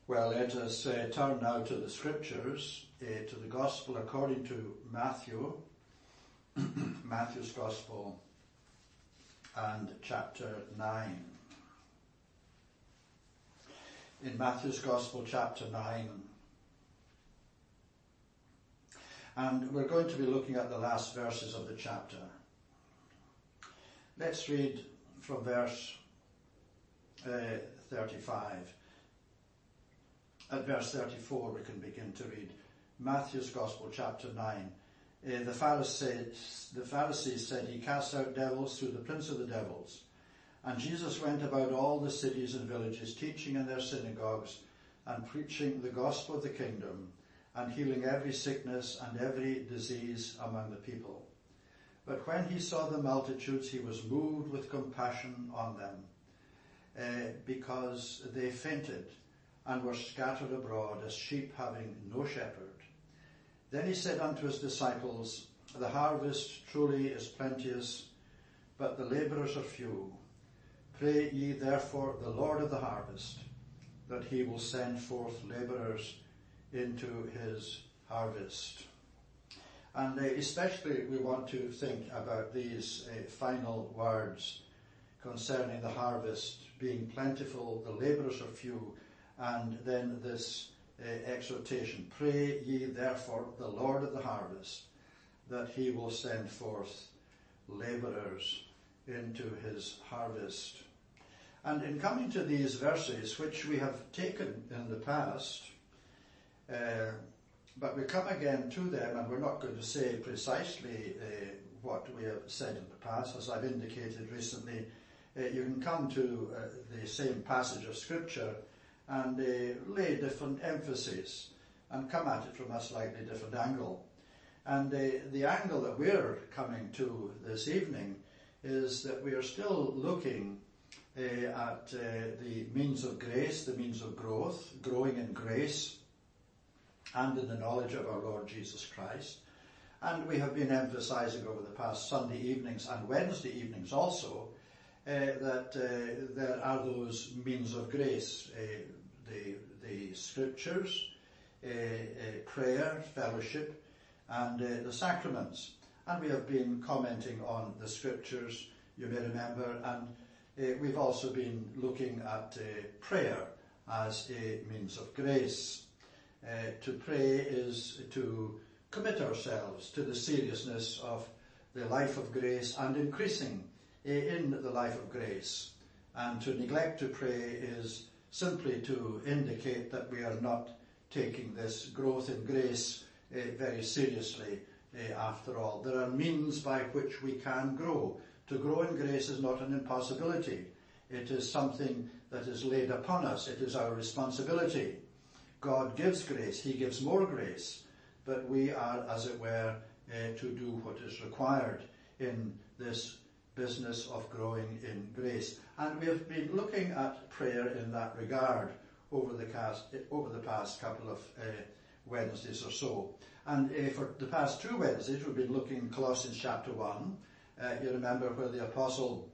Well, let us turn now to the scriptures, to the Gospel according to Matthew, Matthew's Gospel and chapter 9. In Matthew's Gospel, chapter 9, and we're going to be looking at the last verses of the chapter. Let's read from verse 35. At verse 34 we can begin to read Matthew's Gospel, chapter 9. The Pharisees said he cast out devils through the prince of the devils. And Jesus went about all the cities and villages, teaching in their synagogues and preaching the gospel of the kingdom and healing every sickness and every disease among the people. But when he saw the multitudes, he was moved with compassion on them, because they fainted and were scattered abroad as sheep having no shepherd. Then he said unto his disciples, the harvest truly is plenteous, but the labourers are few. Pray ye therefore the Lord of the harvest, that he will send forth labourers into his harvest. And especially we want to think about these final words concerning the harvest being plentiful, the labourers are few, and then this exhortation, pray ye therefore the Lord of the harvest, that he will send forth labourers into his harvest. And in coming to these verses, which we have taken in the past, but we come again to them, and we're not going to say precisely what we have said in the past. As I've indicated recently, you can come to the same passage of Scripture and lay different emphasis and come at it from a slightly different angle. And the angle that we're coming to this evening is that we are still looking at the means of grace, the means of growth, growing in grace and in the knowledge of our Lord Jesus Christ. And we have been emphasizing over the past Sunday evenings and Wednesday evenings also that there are those means of grace, the scriptures, prayer, fellowship, and the sacraments. And we have been commenting on the scriptures, you may remember, and we've also been looking at prayer as a means of grace. To pray is to commit ourselves to the seriousness of the life of grace and increasing in the life of grace. And to neglect to pray is simply to indicate that we are not taking this growth in grace very seriously after all. There are means by which we can grow. To grow in grace is not an impossibility. It is something that is laid upon us. It is our responsibility. God gives grace, he gives more grace, but we are, as it were, to do what is required in this business of growing in grace. And we have been looking at prayer in that regard over the past couple of Wednesdays or so. And for the past two Wednesdays we've been looking at Colossians chapter 1. You remember where the apostle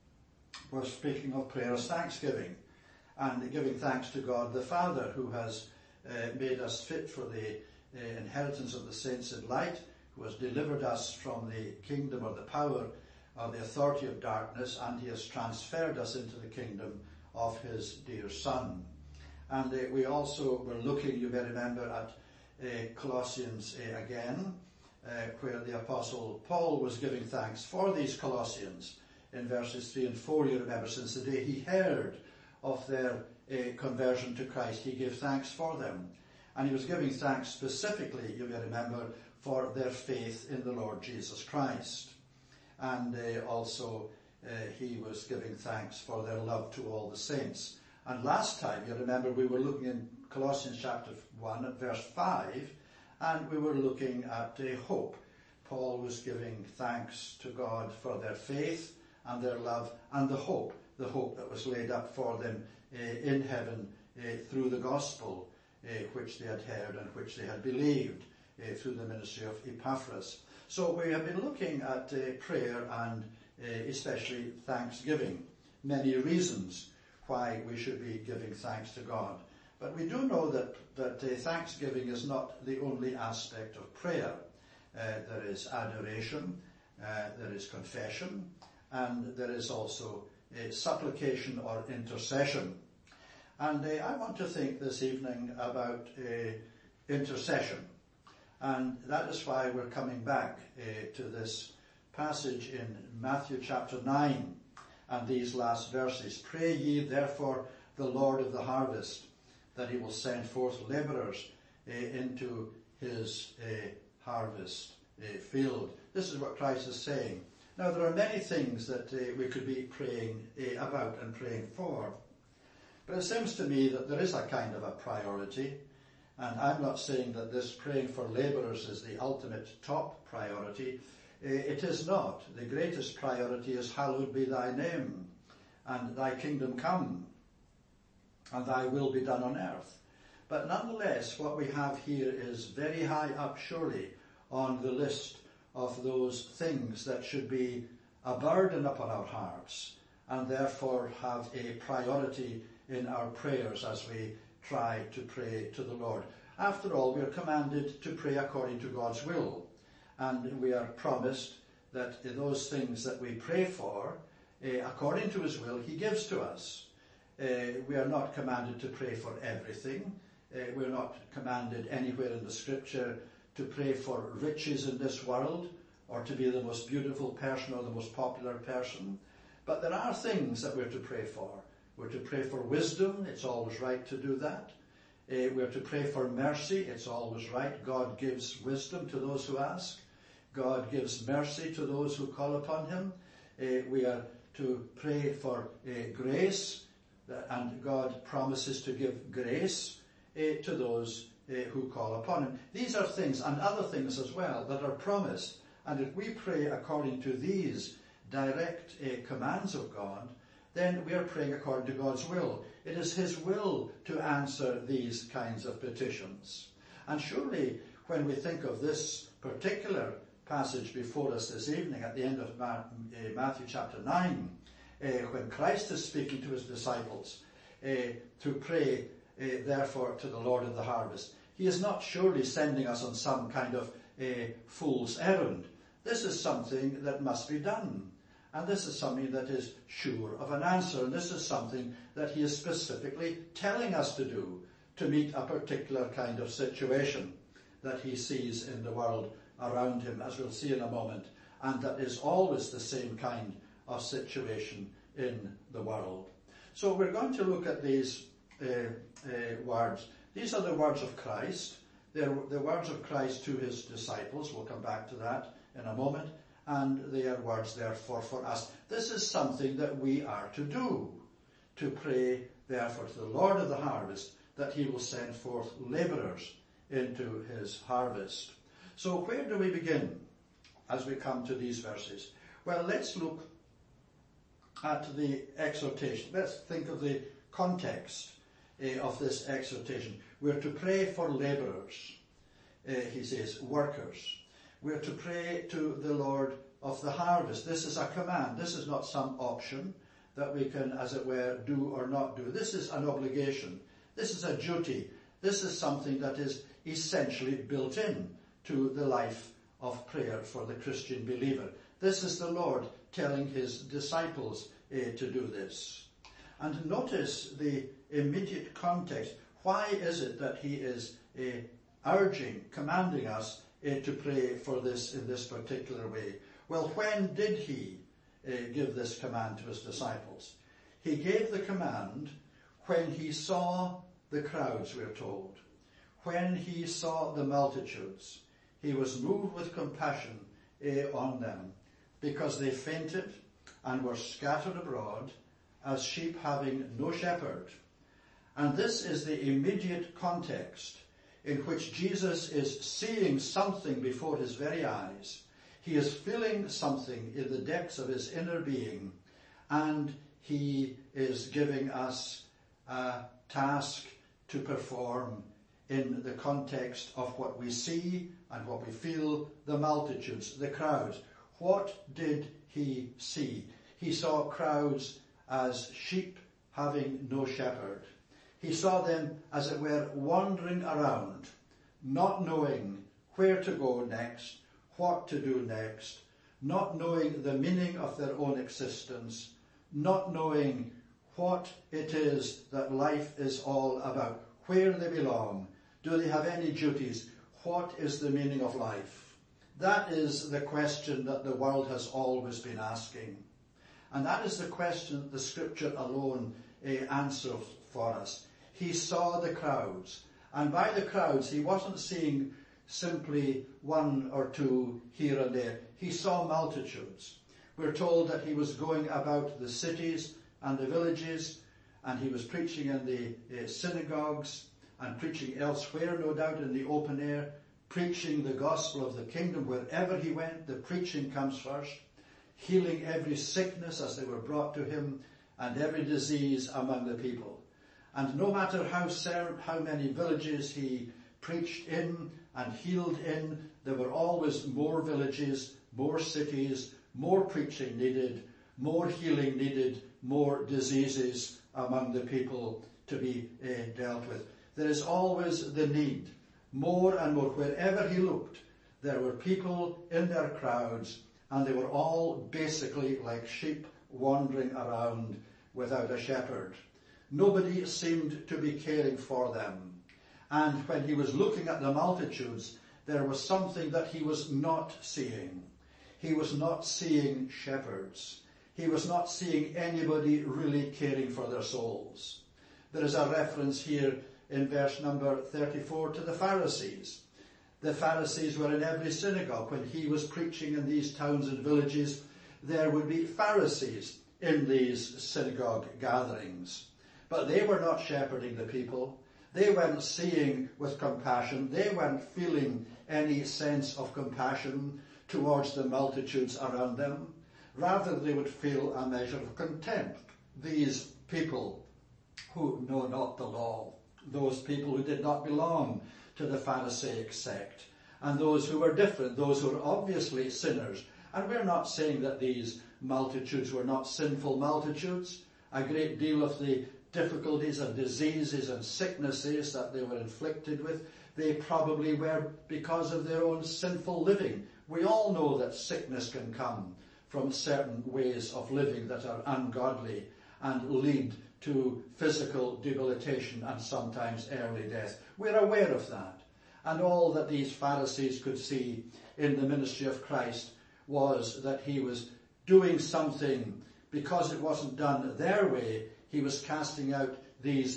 was speaking of prayer as thanksgiving and giving thanks to God the Father, who has made us fit for the inheritance of the saints in light, who has delivered us from the kingdom or the power of the authority of darkness, and he has transferred us into the kingdom of his dear Son. And we also were looking, you may remember, at Colossians again, where the Apostle Paul was giving thanks for these Colossians in verses 3 and 4, you remember, since the day he heard of their conversion to Christ, he gave thanks for them. And he was giving thanks specifically, you may remember, for their faith in the Lord Jesus Christ. And also he was giving thanks for their love to all the saints. And last time, you remember, we were looking in Colossians chapter 1 at verse 5, and we were looking at hope. Paul was giving thanks to God for their faith and their love and the hope that was laid up for them in heaven through the gospel which they had heard and which they had believed through the ministry of Epaphras. So we have been looking at prayer and especially thanksgiving, many reasons why we should be giving thanks to God. But we do know that thanksgiving is not the only aspect of prayer. There is adoration, there is confession, and there is also supplication or intercession. And I want to think this evening about intercession. And that is why we're coming back to this passage in Matthew chapter 9 and these last verses. Pray ye therefore the Lord of the harvest, that he will send forth labourers into his harvest field. This is what Christ is saying. Now, there are many things that we could be praying about and praying for. But it seems to me that there is a kind of a priority. And I'm not saying that this praying for labourers is the ultimate top priority. It is not. The greatest priority is, hallowed be thy name, and thy kingdom come, and thy will be done on earth. But nonetheless, what we have here is very high up, surely, on the list of those things that should be a burden upon our hearts, and therefore have a priority in our prayers as we try to pray to the Lord. After all, we are commanded to pray according to God's will, and we are promised that those things that we pray for, according to his will, he gives to us. We are not commanded to pray for everything. We're not commanded anywhere in the scripture to pray for riches in this world, or to be the most beautiful person or the most popular person. But there are things that we're to pray for. We're to pray for wisdom. It's always right to do that. We're to pray for mercy. It's always right. God gives wisdom to those who ask. God gives mercy to those who call upon him. We are to pray for grace, and God promises to give grace to those who call upon him. These are things, and other things as well, that are promised. And if we pray according to these direct commands of God, then we are praying according to God's will. It is his will to answer these kinds of petitions. And surely, when we think of this particular passage before us this evening at the end of Matthew chapter 9, when Christ is speaking to his disciples to pray therefore to the Lord of the harvest, he is not surely sending us on some kind of fool's errand. This is something that must be done. And this is something that is sure of an answer. And this is something that he is specifically telling us to do to meet a particular kind of situation that he sees in the world around him, as we'll see in a moment. And that is always the same kind of situation in the world. So we're going to look at these words. These are the words of Christ. They're the words of Christ to his disciples. We'll come back to that in a moment. And they are words, therefore, for us. This is something that we are to do, to pray, therefore, to the Lord of the harvest, that he will send forth labourers into his harvest. So where do we begin as we come to these verses? Well, let's look at the exhortation. Let's think of the context of this exhortation. We're to pray for labourers, he says, workers. We're to pray to the Lord of the harvest. This is a command. This is not some option that we can, as it were, do or not do. This is an obligation. This is a duty. This is something that is essentially built in to the life of prayer for the Christian believer. This is the Lord telling his disciples to do this. And notice the immediate context. Why is it that he is urging, commanding us to pray for this in this particular way? Well, when did he give this command to his disciples? He gave the command when he saw the crowds, we're told. When he saw the multitudes, he was moved with compassion on them, because they fainted and were scattered abroad as sheep having no shepherd. And this is the immediate context in which Jesus is seeing something before his very eyes. He is feeling something in the depths of his inner being, and he is giving us a task to perform in the context of what we see and what we feel, the multitudes, the crowds. What did he see? He saw crowds as sheep having no shepherd. He saw them, as it were, wandering around, not knowing where to go next, what to do next, not knowing the meaning of their own existence, not knowing what it is that life is all about, where they belong, do they have any duties, what is the meaning of life? That is the question that the world has always been asking. And that is the question that the Scripture alone answers for us. He saw the crowds, and by the crowds he wasn't seeing simply one or two here and there. He saw multitudes. We're told that he was going about the cities and the villages, and he was preaching in the synagogues and preaching elsewhere, no doubt, in the open air, preaching the gospel of the kingdom. Wherever he went, the preaching comes first, healing every sickness as they were brought to him, and every disease among the people. And no matter how many villages he preached in and healed in, there were always more villages, more cities, more preaching needed, more healing needed, more diseases among the people to be dealt with. There is always the need, more and more. Wherever he looked, there were people in their crowds, and they were all basically like sheep wandering around without a shepherd. Nobody seemed to be caring for them. And when he was looking at the multitudes, there was something that he was not seeing. He was not seeing shepherds. He was not seeing anybody really caring for their souls. There is a reference here in verse number 34 to the Pharisees. The Pharisees were in every synagogue. When he was preaching in these towns and villages, there would be Pharisees in these synagogue gatherings. But they were not shepherding the people. They weren't seeing with compassion. They weren't feeling any sense of compassion towards the multitudes around them. Rather, they would feel a measure of contempt. These people who know not the law, those people who did not belong to the Pharisaic sect, and those who were different, those who were obviously sinners. And we're not saying that these multitudes were not sinful multitudes. A great deal of the difficulties and diseases and sicknesses that they were inflicted with, they probably were because of their own sinful living. We all know that sickness can come from certain ways of living that are ungodly and lead to physical debilitation and sometimes early death. We're aware of that. And all that these Pharisees could see in the ministry of Christ was that he was doing something. Because it wasn't done their way, he was casting out these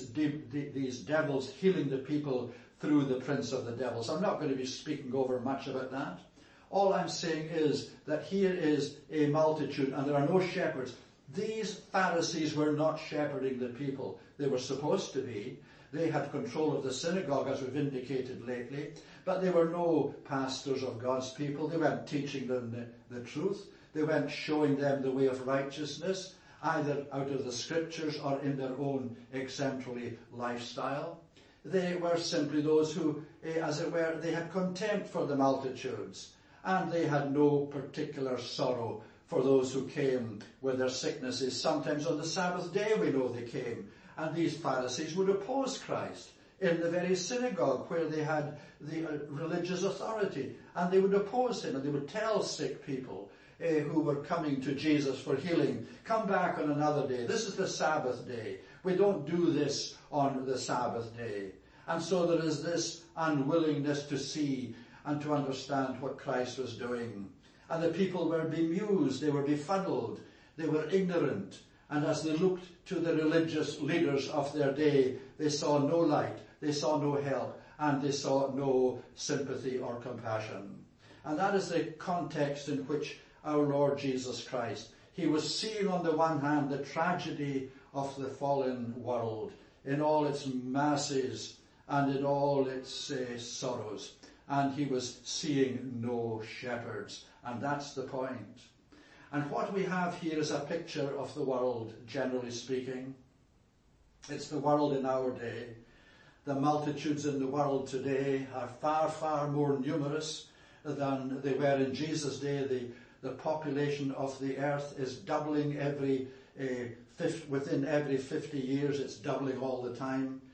devils, healing the people through the prince of the devils. I'm not going to be speaking over much about that. All I'm saying is that here is a multitude and there are no shepherds. These Pharisees were not shepherding the people. They were supposed to be. They had control of the synagogue, as we've indicated lately, but they were no pastors of God's people. They weren't teaching them the truth. They weren't showing them the way of righteousness, either out of the Scriptures or in their own exemplary lifestyle. They were simply those who, as it were, they had contempt for the multitudes, and they had no particular sorrow for those who came with their sicknesses. Sometimes on the Sabbath day we know they came, and these Pharisees would oppose Christ in the very synagogue where they had the religious authority, and they would oppose him, and they would tell sick people who were coming to Jesus for healing, come back on another day. This is the Sabbath day. We don't do this on the Sabbath day. And so there is this unwillingness to see and to understand what Christ was doing. And the people were bemused, they were befuddled, they were ignorant. And as they looked to the religious leaders of their day, they saw no light, they saw no help, and they saw no sympathy or compassion. And that is the context in which our Lord Jesus Christ, he was seeing on the one hand the tragedy of the fallen world in all its masses and in all its sorrows, and he was seeing no shepherds, and that's the point. And what we have here is a picture of the world, generally speaking. It's the world in our day. The multitudes in the world today are far, far more numerous than they were in Jesus' day. The population of the earth is doubling within every 50 years. It's doubling all the time.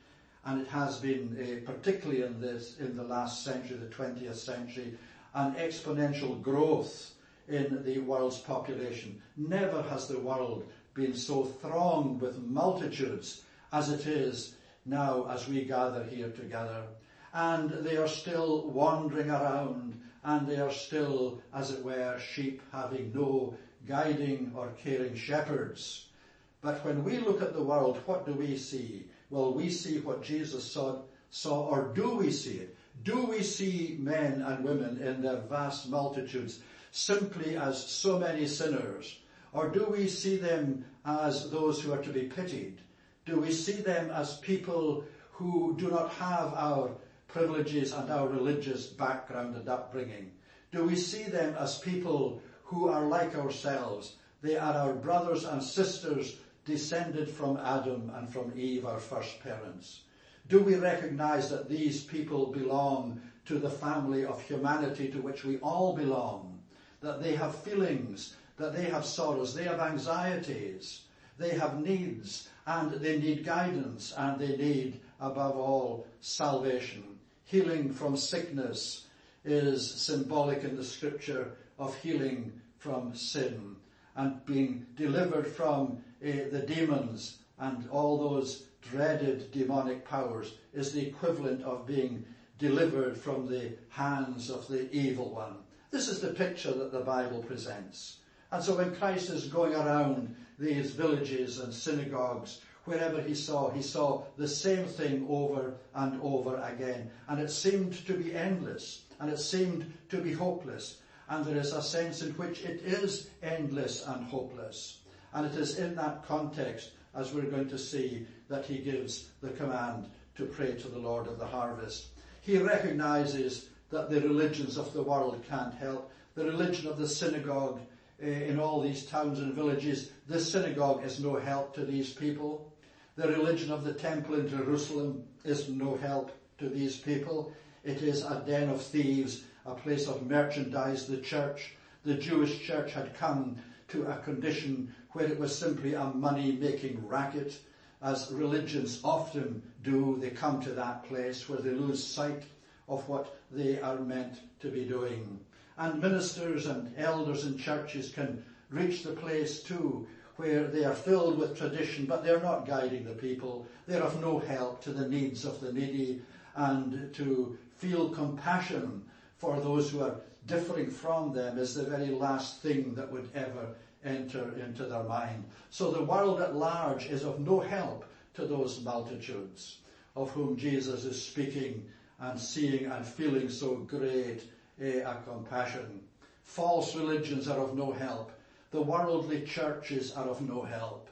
and it has been, particularly in the last century, the 20th century, an exponential growth in the world's population. Never has the world been so thronged with multitudes as it is now as we gather here together. And they are still wandering around, and they are still, as it were, sheep having no guiding or caring shepherds. But when we look at the world, what do we see? Well, we see what Jesus saw, or do we see it? Do we see men and women in their vast multitudes simply as so many sinners? Or do we see them as those who are to be pitied? Do we see them as people who do not have our privileges and our religious background and upbringing? Do we see them as people who are like ourselves? They are our brothers and sisters descended from Adam and from Eve, our first parents. Do we recognize that these people belong to the family of humanity to which we all belong? That they have feelings, that they have sorrows, they have anxieties, they have needs, and they need guidance, and they need, above all, salvation. Healing from sickness is symbolic in the scripture of healing from sin, and being delivered from the demons and all those dreaded demonic powers is the equivalent of being delivered from the hands of the evil one. This is the picture that the Bible presents. And so when Christ is going around these villages and synagogues, wherever he saw the same thing over and over again. And it seemed to be endless, and it seemed to be hopeless. And there is a sense in which it is endless and hopeless. And it is in that context, as we're going to see, that he gives the command to pray to the Lord of the harvest. He recognizes that the religions of the world can't help. The religion of the synagogue in all these towns and villages, the synagogue is no help to these people. The religion of the temple in Jerusalem is no help to these people. It is a den of thieves, a place of merchandise. The church, the Jewish church, had come to a condition where it was simply a money-making racket. As religions often do, they come to that place where they lose sight of what they are meant to be doing. And ministers and elders in churches can reach the place too where they are filled with tradition, but they're not guiding the people. They're of no help to the needs of the needy, and to feel compassion for those who are differing from them is the very last thing that would ever enter into their mind. So the world at large is of no help to those multitudes of whom Jesus is speaking and seeing and feeling so great a compassion. False religions are of no help. The worldly churches are of no help.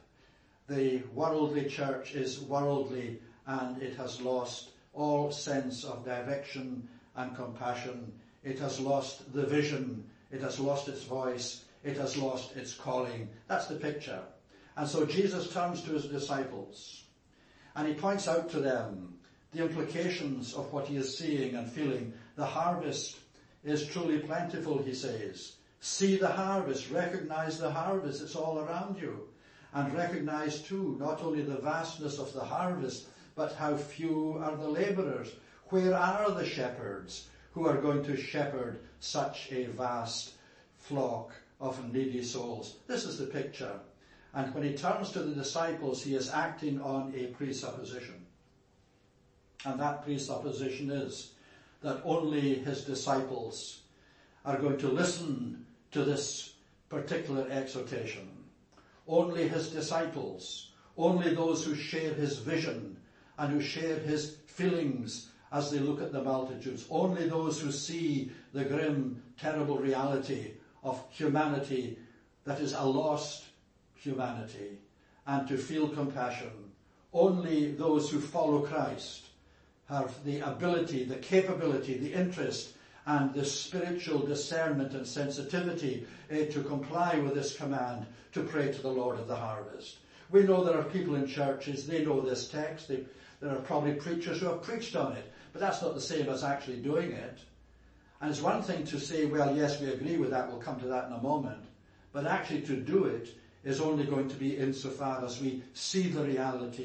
The worldly church is worldly, and it has lost all sense of direction and compassion. It has lost the vision. It has lost its voice. It has lost its calling. That's the picture. And so Jesus turns to his disciples, and he points out to them the implications of what he is seeing and feeling. The harvest is truly plentiful, he says. See the harvest, recognize the harvest, it's all around you. And recognize too, not only the vastness of the harvest, but how few are the labourers. Where are the shepherds who are going to shepherd such a vast flock of needy souls? This is the picture. And when he turns to the disciples, he is acting on a presupposition. And that presupposition is that only his disciples are going to listen to this particular exhortation. Only his disciples, only those who share his vision and who share his feelings as they look at the multitudes, only those who see the grim, terrible reality of humanity that is a lost humanity, and to feel compassion. Only those who follow Christ have the ability, the capability, the interest, and the spiritual discernment and sensitivity to comply with this command to pray to the Lord of the harvest. We know there are people in churches, they know this text, there are probably preachers who have preached on it, but that's not the same as actually doing it. And it's one thing to say, well, yes, we agree with that, we'll come to that in a moment, but actually to do it is only going to be insofar as we see the reality,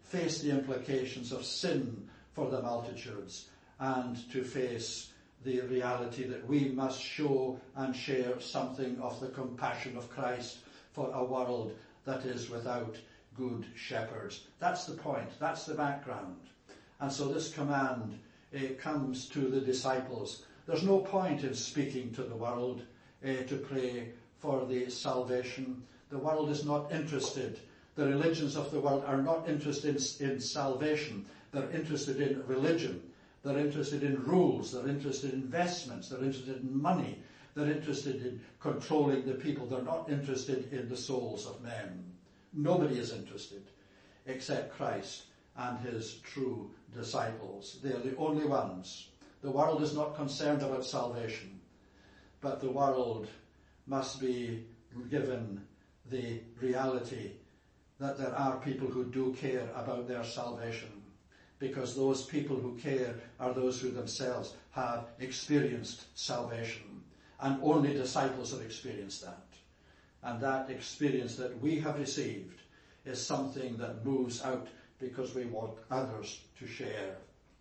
face the implications of sin for the multitudes, and to face the reality that we must show and share something of the compassion of Christ for a world that is without good shepherds. That's the point. That's the background. And so this command comes to the disciples. There's no point in speaking to the world to pray for the salvation. The world is not interested. The religions of the world are not interested in salvation. They're interested in religion. They're interested in rules. They're interested in investments. They're interested in money. They're interested in controlling the people. They're not interested in the souls of men. Nobody is interested except Christ and his true disciples. They are the only ones. The world is not concerned about salvation, but the world must be given the reality that there are people who do care about their salvation, because those people who care are those who themselves have experienced salvation, and only disciples have experienced that. And that experience that we have received is something that moves out because we want others to share.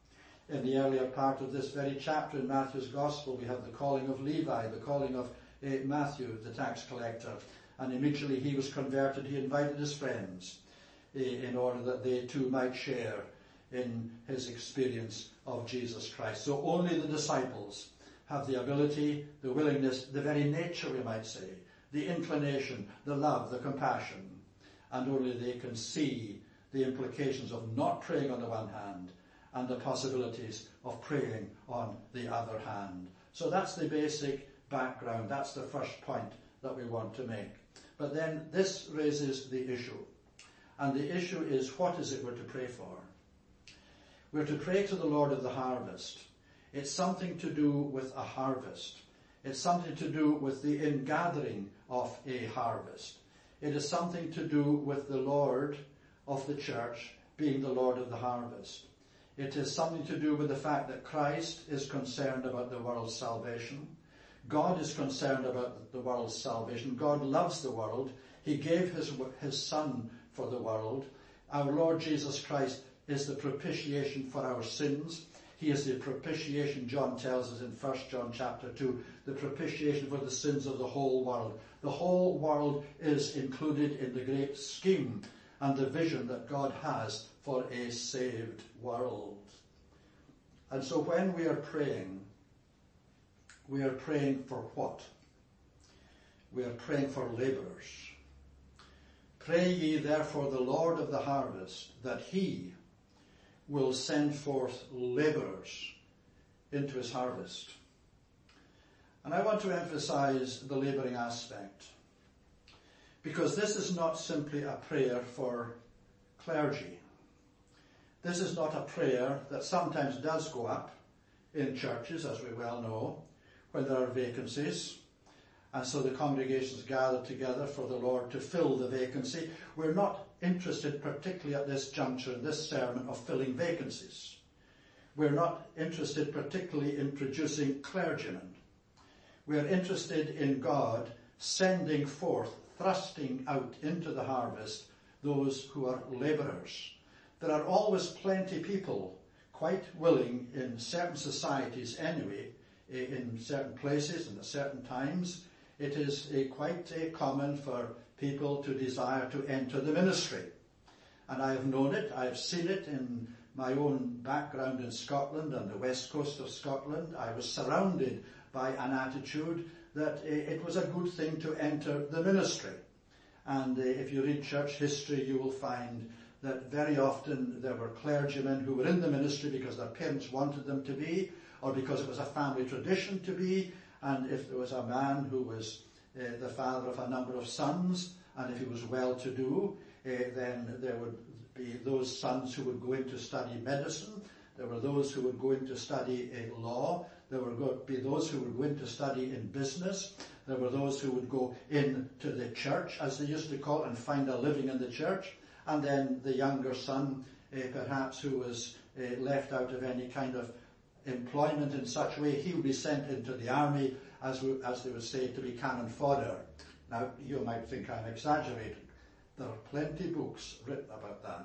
In the earlier part of this very chapter in Matthew's Gospel, we have the calling of Levi, the calling of Matthew, the tax collector. And immediately he was converted. He invited his friends in order that they too might share in his experience of Jesus Christ. So only the disciples have the ability, the willingness, the very nature, we might say, the inclination, the love, the compassion, and only they can see the implications of not praying on the one hand and the possibilities of praying on the other hand. So that's the basic background. That's the first point that we want to make. But then this raises the issue. And the issue is, what is it we're to pray for? We're to pray to the Lord of the harvest. It's something to do with a harvest. It's something to do with the ingathering of a harvest. It is something to do with the Lord of the church being the Lord of the harvest. It is something to do with the fact that Christ is concerned about the world's salvation. God is concerned about the world's salvation. God loves the world. He gave his Son for the world. Our Lord Jesus Christ is the propitiation for our sins. He is the propitiation, John tells us in 1 John chapter 2, the propitiation for the sins of the whole world. The whole world is included in the great scheme and the vision that God has for a saved world. And so when we are praying for what? We are praying for labourers. Pray ye therefore the Lord of the harvest, that he will send forth labourers into his harvest. And I want to emphasize the labouring aspect, because this is not simply a prayer for clergy. This is not a prayer that sometimes does go up in churches, as we well know, when there are vacancies, and so the congregations gather together for the Lord to fill the vacancy. We're not interested, particularly at this juncture in this sermon, of filling vacancies. We're not interested particularly in producing clergymen. We're interested in God sending forth, thrusting out into the harvest those who are labourers. There are always plenty people quite willing in certain societies anyway, in certain places and at certain times. It is quite common for people to desire to enter the ministry. And I have known it, I have seen it in my own background in Scotland and the west coast of Scotland. I was surrounded by an attitude that it was a good thing to enter the ministry. And if you read church history, you will find that very often there were clergymen who were in the ministry because their parents wanted them to be, or because it was a family tradition to be. And if there was a man who was the father of a number of sons, and if he was well-to-do, then there would be those sons who would go in to study medicine. There were those who would go in to study law. There would be those who would go in to study in business. There were those who would go into the church, as they used to call it, and find a living in the church. And then the younger son, perhaps who was left out of any kind of employment in such a way, he would be sent into the army, as they would say, to be cannon fodder. Now, you might think I'm exaggerating. There are plenty of books written about that.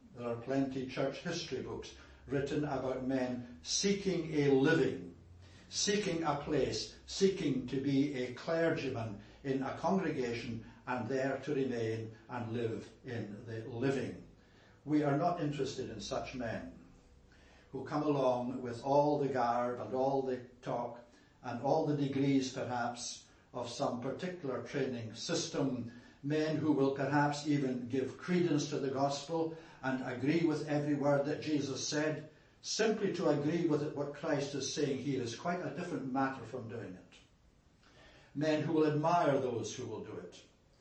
There are plenty church history books written about men seeking a living, seeking a place, seeking to be a clergyman in a congregation and there to remain and live in the living. We are not interested in such men who come along with all the garb and all the talk and all the degrees perhaps of some particular training system, men who will perhaps even give credence to the gospel and agree with every word that Jesus said. Simply to agree with it, what Christ is saying here is quite a different matter from doing it. Men who will admire those who will do it,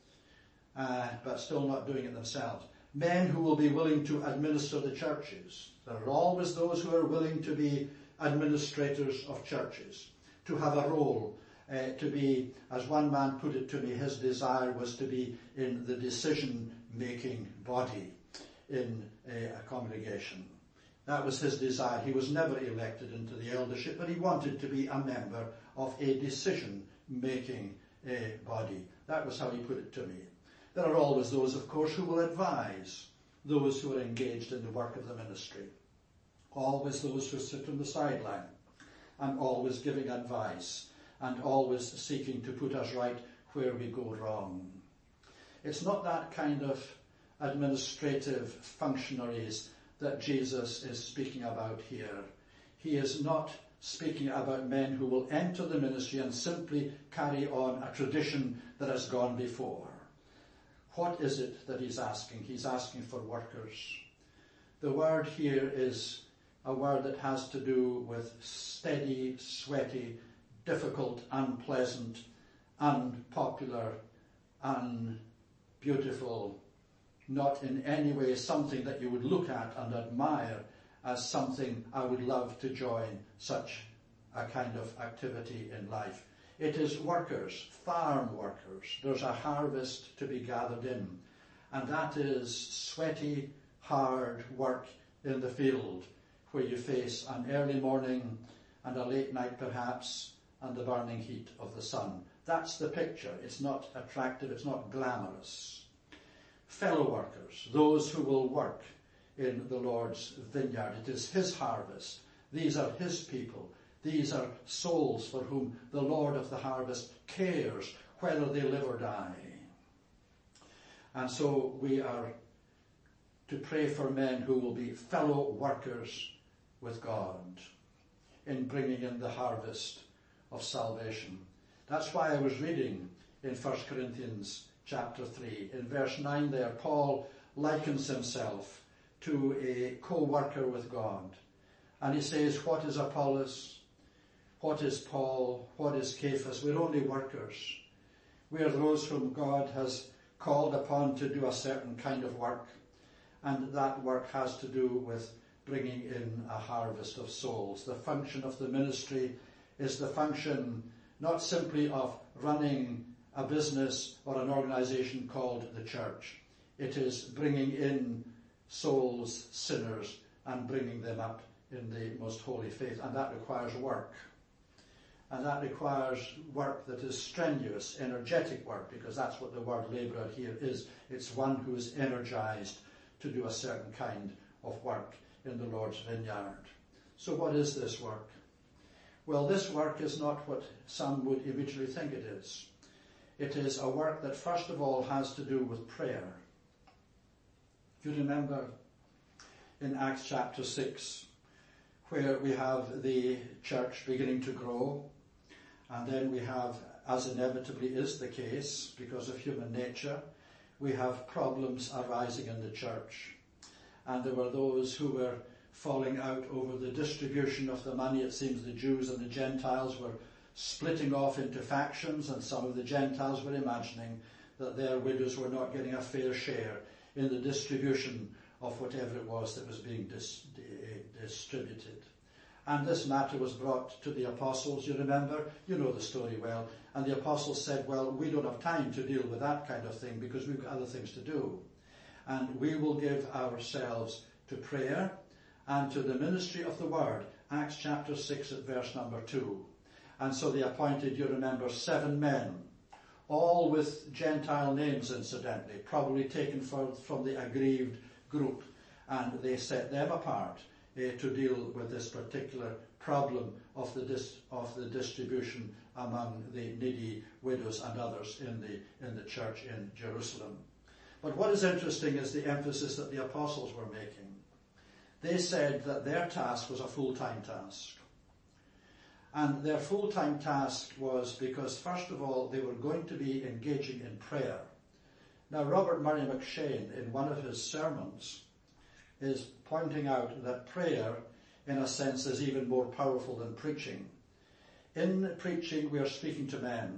but still not doing it themselves. Men who will be willing to administer the churches. There are always those who are willing to be administrators of churches, to have a role, to be, as one man put it to me, his desire was to be in the decision-making body in a congregation. That was his desire. He was never elected into the eldership, but he wanted to be a member of a decision-making body. That was how he put it to me. There are always those, of course, who will advise those who are engaged in the work of the ministry. Always those who sit on the sideline and always giving advice and always seeking to put us right where we go wrong. It's not that kind of administrative functionaries that Jesus is speaking about here. He is not speaking about men who will enter the ministry and simply carry on a tradition that has gone before. What is it that he's asking? He's asking for workers. The word here is a word that has to do with steady, sweaty, difficult, unpleasant, unpopular, unbeautiful, not in any way something that you would look at and admire as something I would love to join such a kind of activity in life. It is workers, farm workers. There's a harvest to be gathered in, and that is sweaty, hard work in the field where you face an early morning and a late night perhaps and the burning heat of the sun. That's the picture. It's not attractive, it's not glamorous. Fellow workers, those who will work in the Lord's vineyard. It is his harvest. These are his people. These are souls for whom the Lord of the harvest cares whether they live or die. And so we are to pray for men who will be fellow workers with God in bringing in the harvest of salvation. That's why I was reading in 1 Corinthians chapter 3. In verse 9 there, Paul likens himself to a co-worker with God. And he says, what is Apollos? What is Paul? What is Cephas? We're only workers. We are those whom God has called upon to do a certain kind of work. And that work has to do with bringing in a harvest of souls. The function of the ministry is the function not simply of running a business or an organization called the church. It is bringing in souls, sinners, and bringing them up in the most holy faith. And that requires work. And that requires work that is strenuous, energetic work, because that's what the word labourer here is. It's one who is energized to do a certain kind of work in the Lord's vineyard. So what is this work? Well, this work is not what some would originally think it is. It is a work that first of all has to do with prayer. You remember in Acts chapter 6, where we have the church beginning to grow, and then we have, as inevitably is the case because of human nature, we have problems arising in the church. And there were those who were falling out over the distribution of the money. It seems the Jews and the Gentiles were splitting off into factions, and some of the Gentiles were imagining that their widows were not getting a fair share in the distribution of whatever it was that was being distributed. And this matter was brought to the apostles, you remember? You know the story well. And the apostles said, well, we don't have time to deal with that kind of thing because we've got other things to do. And we will give ourselves to prayer and to the ministry of the word. Acts chapter 6 at verse number 2. And so they appointed, you remember, 7 men, all with Gentile names incidentally, probably taken from the aggrieved group. and they set them apart to deal with this particular problem of the distribution among the needy widows and others in the church in Jerusalem. But what is interesting is the emphasis that the apostles were making. They said that their task was a full-time task. And their full-time task was because, first of all, they were going to be engaging in prayer. Now, Robert Murray McCheyne, in one of his sermons, is pointing out that prayer, in a sense, is even more powerful than preaching. In preaching, we are speaking to men,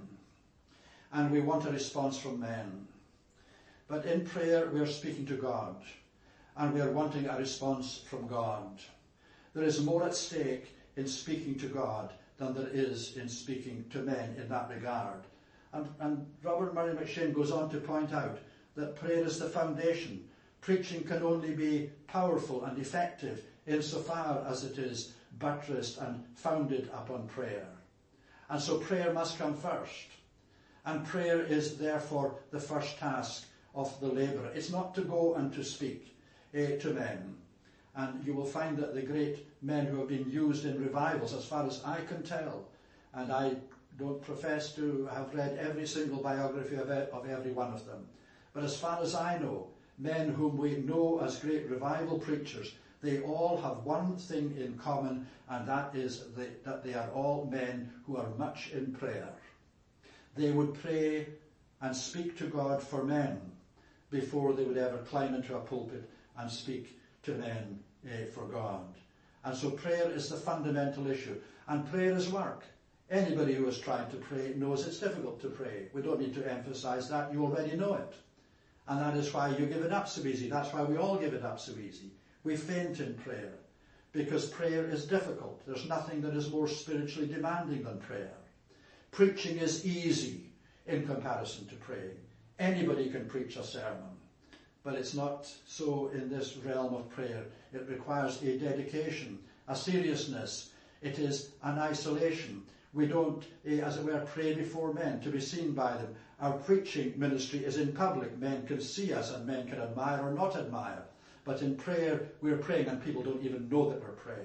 and we want a response from men. But in prayer, we are speaking to God, and we are wanting a response from God. There is more at stake in speaking to God than there is in speaking to men in that regard. And Robert Murray McCheyne goes on to point out that prayer is the foundation. Preaching can only be powerful and effective insofar as it is buttressed and founded upon prayer. And so prayer must come first. And prayer is therefore the first task of the labourer. It's not to go and to speak to men. And you will find that the great men who have been used in revivals, as far as I can tell, and I don't profess to have read every single biography of every one of them, but as far as I know, men whom we know as great revival preachers, they all have one thing in common, and that is that they are all men who are much in prayer. They would pray and speak to God for men before they would ever climb into a pulpit and speak to men for God. And so prayer is the fundamental issue. And prayer is work. Anybody who has tried to pray knows it's difficult to pray. We don't need to emphasize that. You already know it. And that is why you give it up so easy. That's why we all give it up so easy. We faint in prayer because prayer is difficult. There's nothing that is more spiritually demanding than prayer. Preaching is easy in comparison to praying. Anybody can preach a sermon. But it's not so in this realm of prayer. It requires a dedication, a seriousness. It is an isolation. We don't, as it were, pray before men to be seen by them. Our preaching ministry is in public. Men can see us and men can admire or not admire. But in prayer, we're praying and people don't even know that we're praying.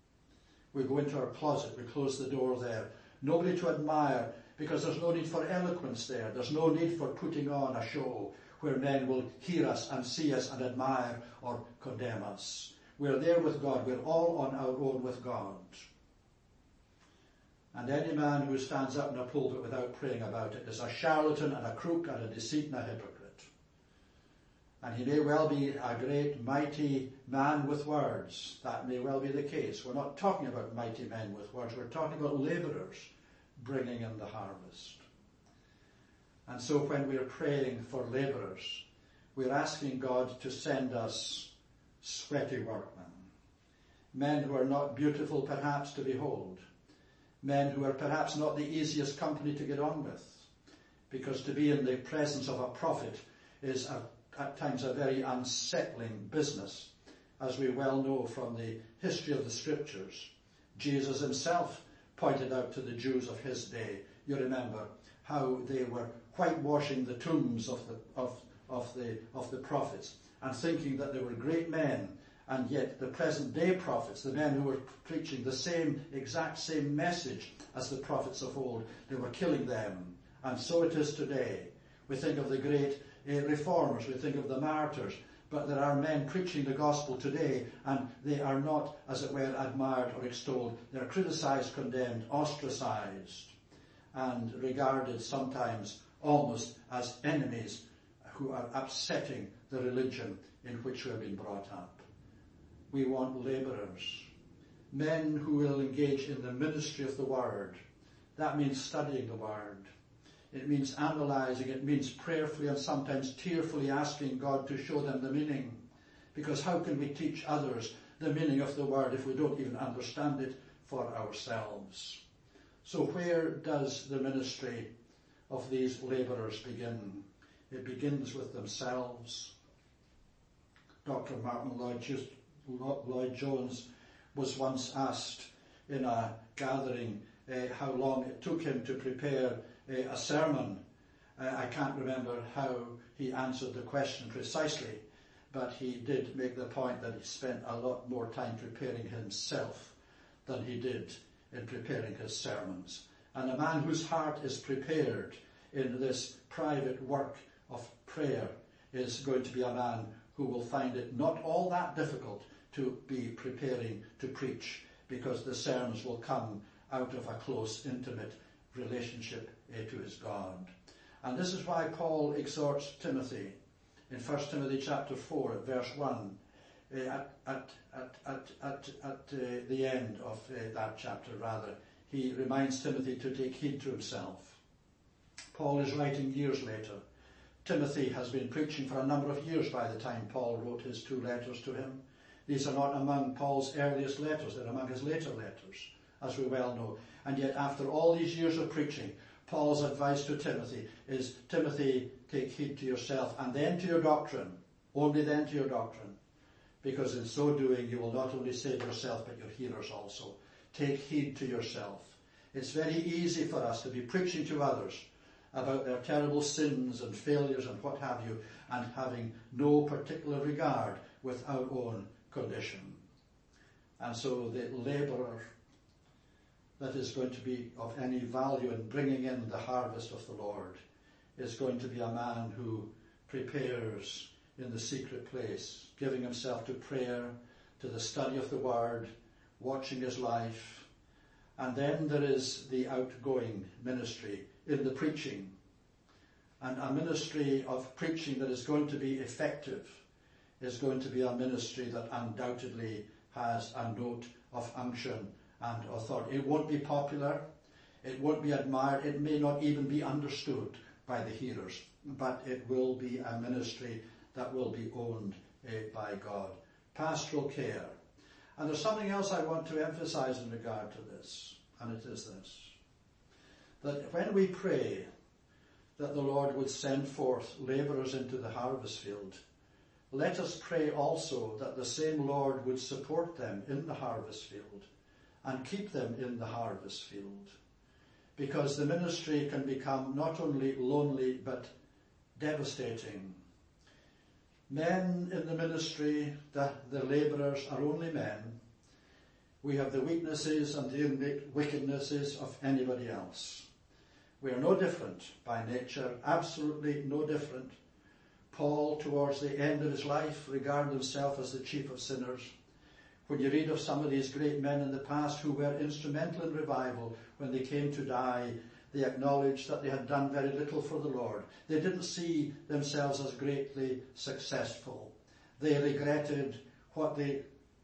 We go into our closet, we close the door there. Nobody to admire because there's no need for eloquence there. There's no need for putting on a show where men will hear us and see us and admire or condemn us. We're there with God. We're all on our own with God. And any man who stands up in a pulpit without praying about it is a charlatan and a crook and a deceit and a hypocrite. And he may well be a great, mighty man with words. That may well be the case. We're not talking about mighty men with words. We're talking about labourers bringing in the harvest. And so when we're praying for labourers, we're asking God to send us sweaty workmen. Men who are not beautiful perhaps to behold. Men who are perhaps not the easiest company to get on with. Because to be in the presence of a prophet is at times a very unsettling business, as we well know from the history of the scriptures. Jesus himself pointed out to the Jews of his day, you remember, how they were whitewashing the tombs of the prophets and thinking that they were great men, and yet the present day prophets, the men who were preaching the exact same message as the prophets of old, they were killing them. And so it is today. We think of the great reformers, we think of the martyrs, but there are men preaching the gospel today and they are not, as it were, admired or extolled. They are criticized, condemned, ostracized, and regarded sometimes almost as enemies who are upsetting the religion in which we have been brought up. We want labourers, men who will engage in the ministry of the Word. That means studying the Word. It means analysing, it means prayerfully and sometimes tearfully asking God to show them the meaning. Because how can we teach others the meaning of the Word if we don't even understand it for ourselves? So where does the ministry of these labourers begin? It begins with themselves. Dr. Martin Lloyd-Jones was once asked in a gathering how long it took him to prepare a sermon. I can't remember how he answered the question precisely, but he did make the point that he spent a lot more time preparing himself than he did in preparing his sermons. And a man whose heart is prepared in this private work of prayer is going to be a man who will find it not all that difficult to be preparing to preach, because the sermons will come out of a close, intimate relationship to his God. And this is why Paul exhorts Timothy in 1 Timothy chapter 4 at verse 1, at the end of that chapter rather, he reminds Timothy to take heed to himself. Paul is writing years later. Timothy has been preaching for a number of years by the time Paul wrote his 2 letters to him. These are not among Paul's earliest letters, they're among his later letters, as we well know. And yet after all these years of preaching, Paul's advice to Timothy is, Timothy, take heed to yourself and then to your doctrine, only then to your doctrine, because in so doing you will not only save yourself but your hearers also. Take heed to yourself. It's very easy for us to be preaching to others about their terrible sins and failures and what have you, and having no particular regard with our own condition. And so the labourer that is going to be of any value in bringing in the harvest of the Lord is going to be a man who prepares in the secret place, giving himself to prayer, to the study of the Word, watching his life. And then there is the outgoing ministry in the preaching. And a ministry of preaching that is going to be effective is going to be a ministry that undoubtedly has a note of unction and authority. It won't be popular, it won't be admired, it may not even be understood by the hearers, but it will be a ministry that will be owned by God. Pastoral care. And there's something else I want to emphasize in regard to this, and it is this: that when we pray that the Lord would send forth labourers into the harvest field, let us pray also that the same Lord would support them in the harvest field and keep them in the harvest field. Because the ministry can become not only lonely but devastating. Men in the ministry, the labourers are only men. We have the weaknesses and the wickednesses of anybody else. We are no different by nature, absolutely no different. Paul, towards the end of his life, regarded himself as the chief of sinners. When you read of some of these great men in the past who were instrumental in revival, when they came to die, they acknowledged that they had done very little for the Lord. They didn't see themselves as greatly successful. They regretted what they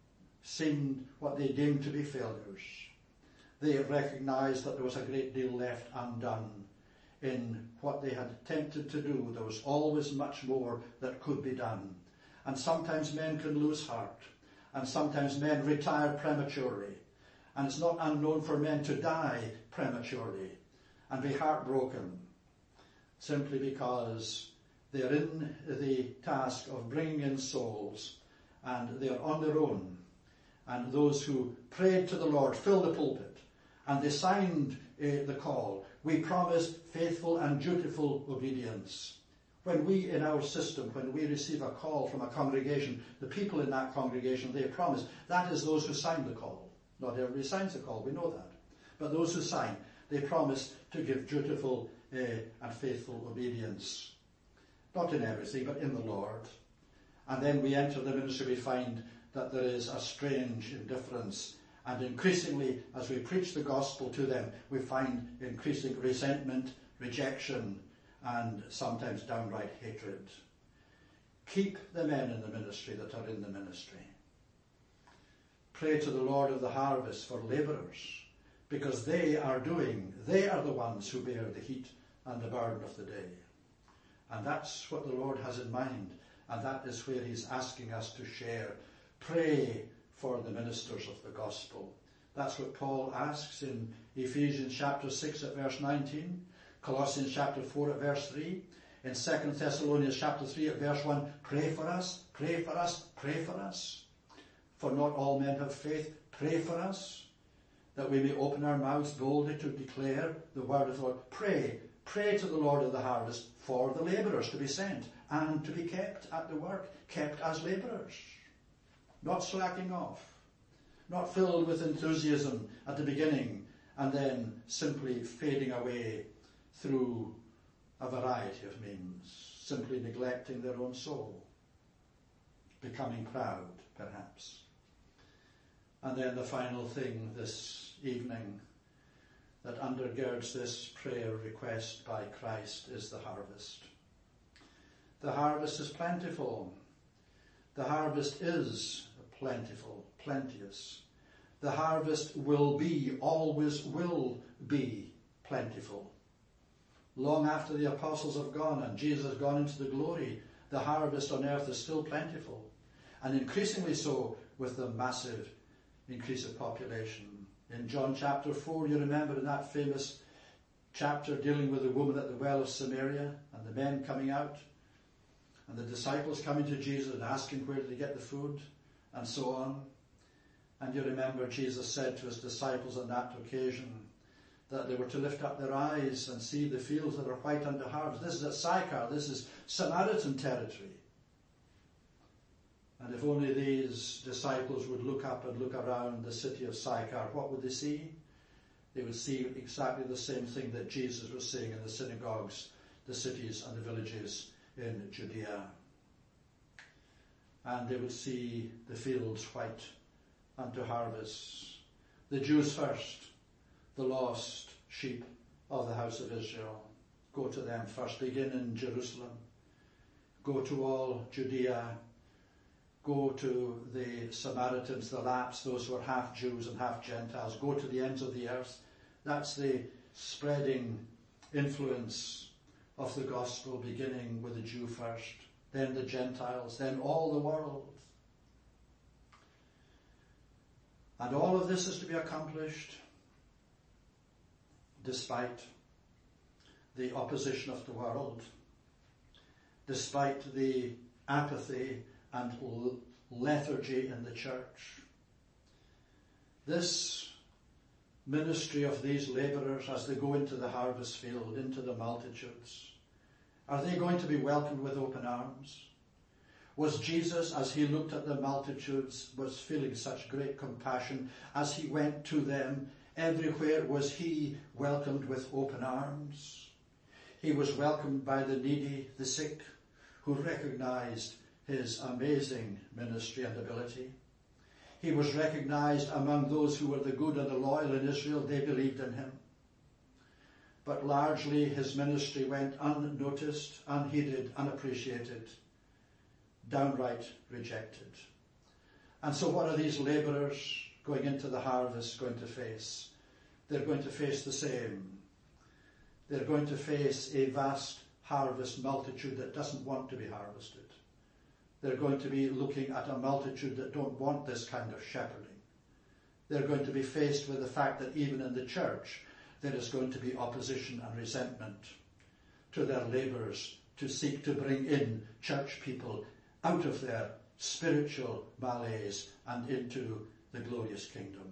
deemed to be failures. They recognized that there was a great deal left undone in what they had attempted to do. There was always much more that could be done. And sometimes men can lose heart. And sometimes men retire prematurely. And it's not unknown for men to die prematurely and be heartbroken, simply because they're in the task of bringing in souls and they're on their own. And those who prayed to the Lord filled the pulpit and they signed the call. We promised faithful and dutiful obedience. When we, in our system, when we receive a call from a congregation, the people in that congregation, they promise. That is those who sign the call. Not everybody signs the call, we know that. But those who sign, they promise to give dutiful and faithful obedience. Not in everything, but in the Lord. And then we enter the ministry, we find that there is a strange indifference. And increasingly, as we preach the gospel to them, we find increasing resentment, rejection, and sometimes downright hatred. Keep the men in the ministry that are in the ministry. Pray to the Lord of the harvest for labourers, because they are the ones who bear the heat and the burden of the day. And that's what the Lord has in mind, and that is where he's asking us to share. Pray for the ministers of the gospel. That's what Paul asks in Ephesians chapter 6 at verse 19, Colossians chapter 4 at verse 3, in 2 Thessalonians chapter 3 at verse 1, pray for us, pray for us, pray for us. For not all men have faith. Pray for us, that we may open our mouths boldly to declare the word of the Lord. Pray to the Lord of the harvest for the labourers to be sent, and to be kept at the work, kept as labourers, not slacking off, not filled with enthusiasm at the beginning and then simply fading away through a variety of means, simply neglecting their own soul, becoming proud, perhaps. And then the final thing this evening that undergirds this prayer request by Christ is the harvest. The harvest is plentiful. The harvest is plentiful, plenteous. The harvest will be, always will be plentiful. Long after the apostles have gone and Jesus has gone into the glory, the harvest on earth is still plentiful, and increasingly so with the massive increase of population. In John chapter 4, you remember in that famous chapter dealing with the woman at the well of Samaria and the men coming out and the disciples coming to Jesus and asking where did he get the food and so on. And you remember Jesus said to his disciples on that occasion that they were to lift up their eyes and see the fields that are white unto harvest. This is at Sychar, this is Samaritan territory. And if only these disciples would look up and look around the city of Sychar, what would they see? They would see exactly the same thing that Jesus was seeing in the synagogues, the cities and the villages in Judea. And they would see the fields white unto harvest. The Jews first, the lost sheep of the house of Israel. Go to them first. Begin in Jerusalem. Go to all Judea. Go to the Samaritans, the Lapps, those who are half Jews and half Gentiles. Go to the ends of the earth. That's the spreading influence of the gospel, beginning with the Jew first, then the Gentiles, then all the world. And all of this is to be accomplished despite the opposition of the world, despite the apathy and lethargy in the church. This ministry of these labourers as they go into the harvest field, into the multitudes, are they going to be welcomed with open arms? Was Jesus, as he looked at the multitudes, was feeling such great compassion as he went to them? Everywhere was he welcomed with open arms. He was welcomed by the needy, the sick, who recognized his amazing ministry and ability. He was recognized among those who were the good and the loyal in Israel. They believed in him. But largely his ministry went unnoticed, unheeded, unappreciated, downright rejected. And so what are these labourers going into the harvest going to face? They're going to face the same. They're going to face a vast harvest multitude that doesn't want to be harvested. They're going to be looking at a multitude that don't want this kind of shepherding. They're going to be faced with the fact that even in the church there is going to be opposition and resentment to their labours to seek to bring in church people out of their spiritual malaise and into the glorious kingdom.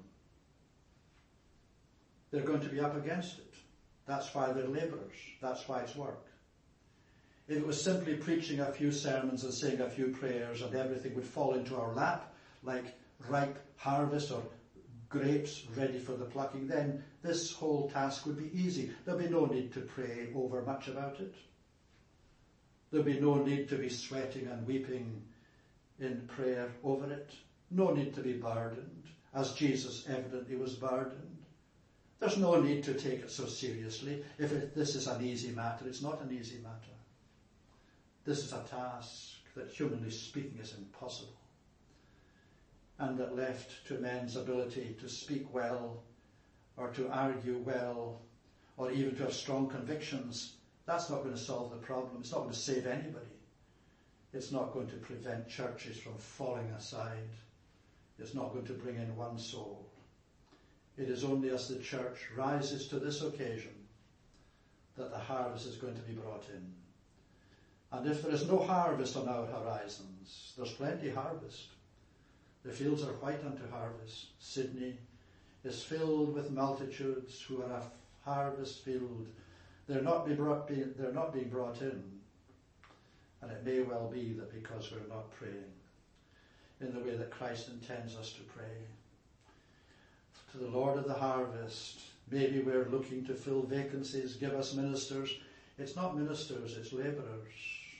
They're going to be up against it. That's why they're labourers. That's why it's work. If it was simply preaching a few sermons and saying a few prayers and everything would fall into our lap like ripe harvest or grapes ready for the plucking, then this whole task would be easy. There'll be no need to pray over much about it. There'll be no need to be sweating and weeping in prayer over it. No need to be burdened, as Jesus evidently was burdened. There's no need to take it so seriously. If this is an easy matter, it's not an easy matter. This is a task that, humanly speaking, is impossible, and that left to men's ability to speak well, or to argue well, or even to have strong convictions, that's not going to solve the problem. It's not going to save anybody. It's not going to prevent churches from falling aside. It's not going to bring in one soul. It is only as the church rises to this occasion that the harvest is going to be brought in. And if there is no harvest on our horizons, there's plenty harvest. The fields are white unto harvest. Sydney is filled with multitudes who are a harvest field. They're not being brought in. And it may well be that because we're not praying in the way that Christ intends us to pray. To the Lord of the harvest, maybe we're looking to fill vacancies, give us ministers. It's not ministers, it's labourers.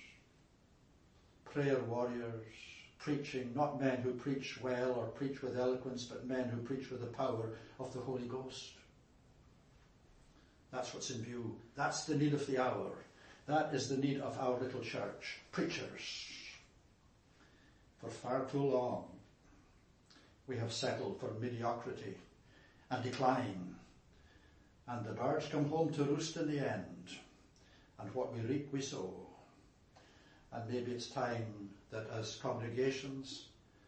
Prayer warriors, preaching, not men who preach well or preach with eloquence, but men who preach with the power of the Holy Ghost. That's what's in view. That's the need of the hour. That is the need of our little church. Preachers. For far too long, we have settled for mediocrity and decline. And the birds come home to roost in the end. And what we reap, we sow. And maybe it's time that as congregations,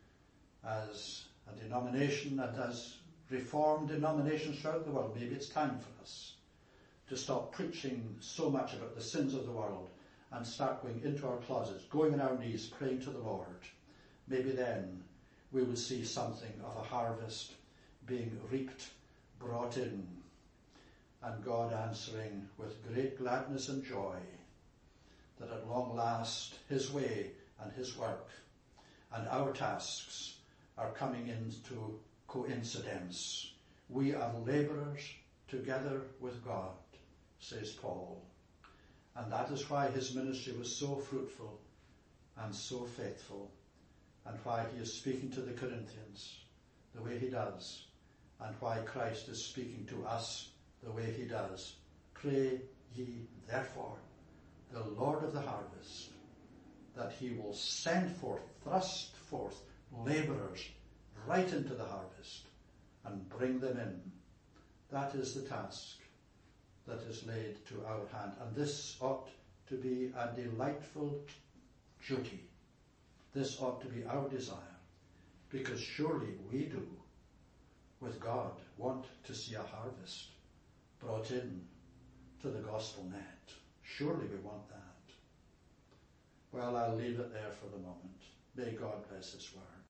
as a denomination, and as reformed denominations throughout the world, maybe it's time for us to stop preaching so much about the sins of the world and start going into our closets, going on our knees, praying to the Lord. Maybe then we will see something of a harvest being reaped, brought in, and God answering with great gladness and joy that at long last his way and his work and our tasks are coming into coincidence. We are labourers together with God, says Paul. And that is why his ministry was so fruitful and so faithful, and why he is speaking to the Corinthians the way he does, and why Christ is speaking to us the way he does. Pray ye therefore the Lord of the harvest, that he will send forth, thrust forth labourers right into the harvest and bring them in. That is the task that is laid to our hand. And this ought to be a delightful duty. This ought to be our desire, because surely we do, with God, want to see a harvest brought in to the gospel net. Surely we want that. Well, I'll leave it there for the moment. May God bless his word.